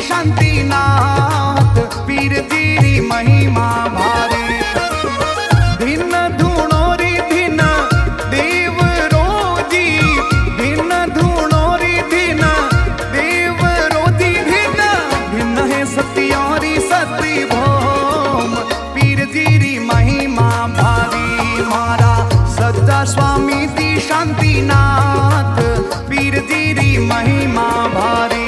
शांतिनाथ पीर जीरी महिमा भारी। दिन धूणो री दिन देव रोजी, दिन धूणो री दिन देव रोजी, दिन दिन है सत्योरी सती भोम पीर जीरी महिमा भारी। मारा सच्चा स्वामी ती शांतिनाथ पीर जीरी महिमा भारी।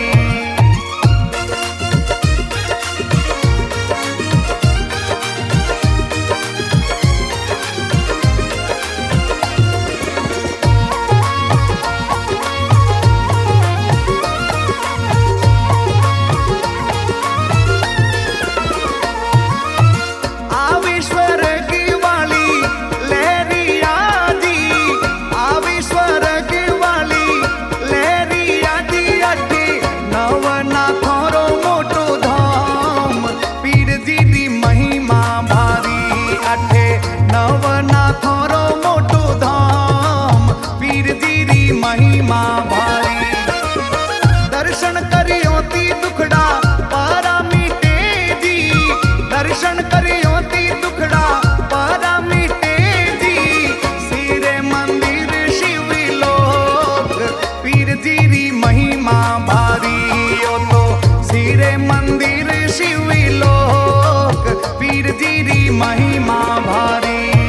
नवनाथोरो मोटो धाम पीर जीरी महिमा भारी। दर्शन करियो ती दुखड़ा पारा मिटे जी, दर्शन करियो ती दुखड़ा पारा मिटे जी। सिरे मंदिर शिवी लोक पीर जीरी महिमा भारी। ओ तो सिरे मंदिर शिवी लोक पीर जीरी महिमा भारी।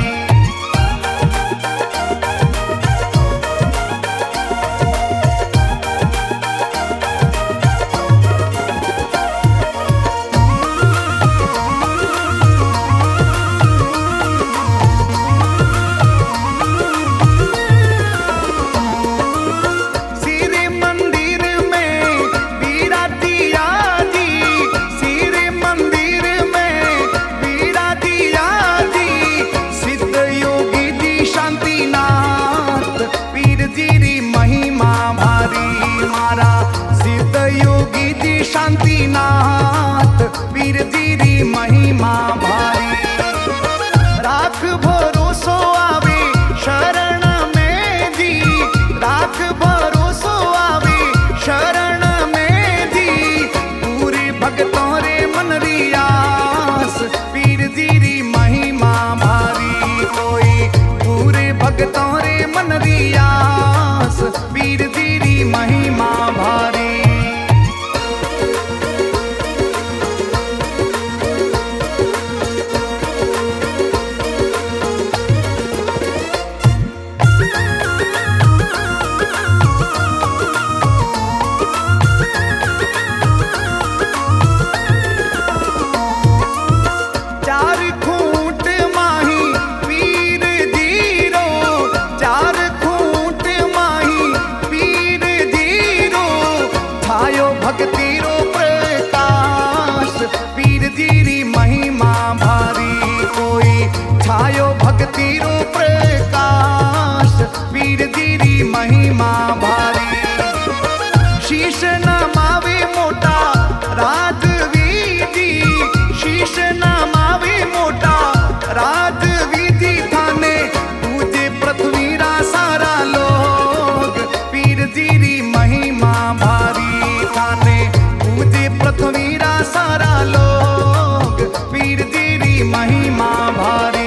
शांतिनाथ पीर जीरी महिमा भारी। राख भरोसो आवे शरण में जी, राख भरोसो आवे शरण में जी। पूरी भक्तों रे मन रियास पीर जीरी महिमा भारी। कोई पूरे भक्तों रे मन रियास पीर जीरी महिमा भारी। भक्तिरो प्रकाश पीर जीरी महिमा भारी। कोई छायो भक्तिरो प्रकाश पीर जीरी महिमा भारी। शीश नमावे मोटा राजवीजी, शीश नमावे मोटा राजवीजी। थाने पूजे पृथ्वी रा सारा लोग पीर जीरी महिमा भारी। थाने पूजे पृथ्वी रा सारा लोग पीर जीरी महिमा भारी।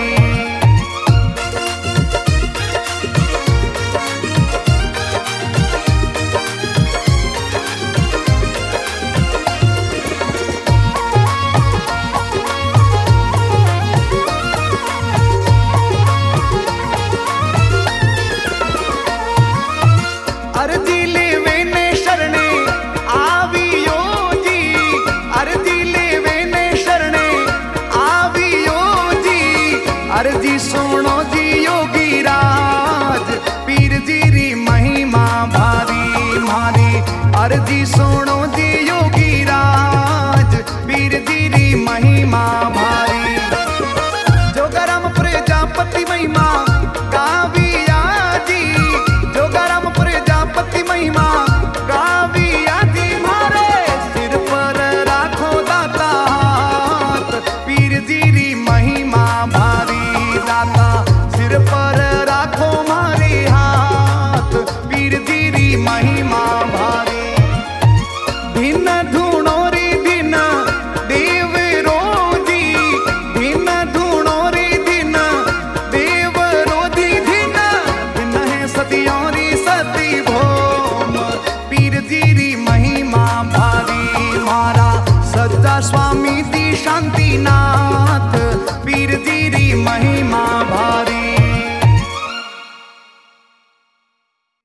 स्वामी दी शांति ना